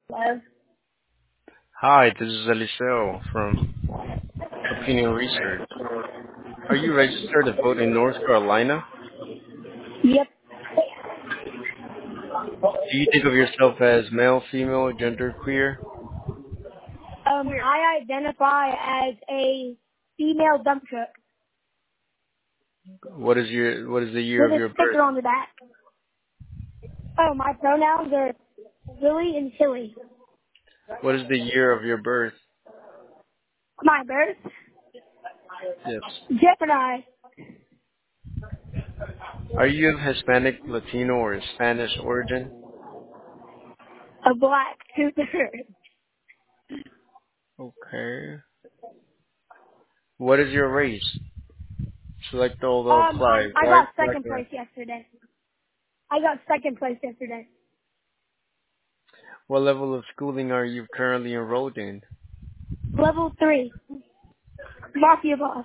Hello. Hi, this is Eliseo from Opinion Research. Are you registered to vote in North Carolina? Yep. Do you think of yourself as male, female, gender queer? I identify as a female dump truck What is the year with of a your birth? sticker on the back. Oh, my pronouns are Willie and Silly. What is the year of your birth? My birth, Yes. Gemini, Are you of Hispanic, Latino, or Spanish origin? a black Super. Okay. What is your race? Select all to apply. I White, got black, second or place yesterday. I got second place yesterday. what level of schooling are you currently enrolled in? Level 3, Mafia Boss.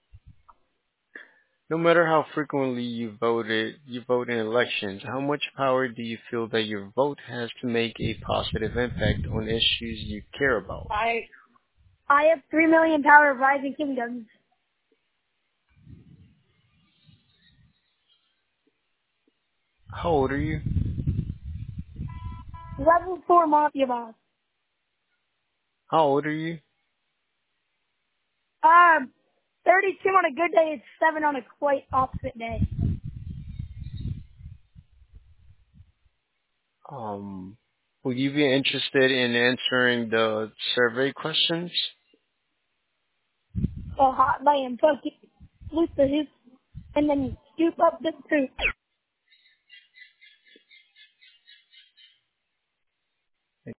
No matter how frequently you vote in elections, how much power do you feel that your vote has to make a positive impact on issues you care about? I have 3 million power of rising kingdoms. How old are you? Level 4 Mafia Boss. How old are you? 32 on a good day, it's 7 on a quite opposite day. Um, will you be interested in answering the survey questions? So hot laying fucking loop the hoops and then scoop up the poop.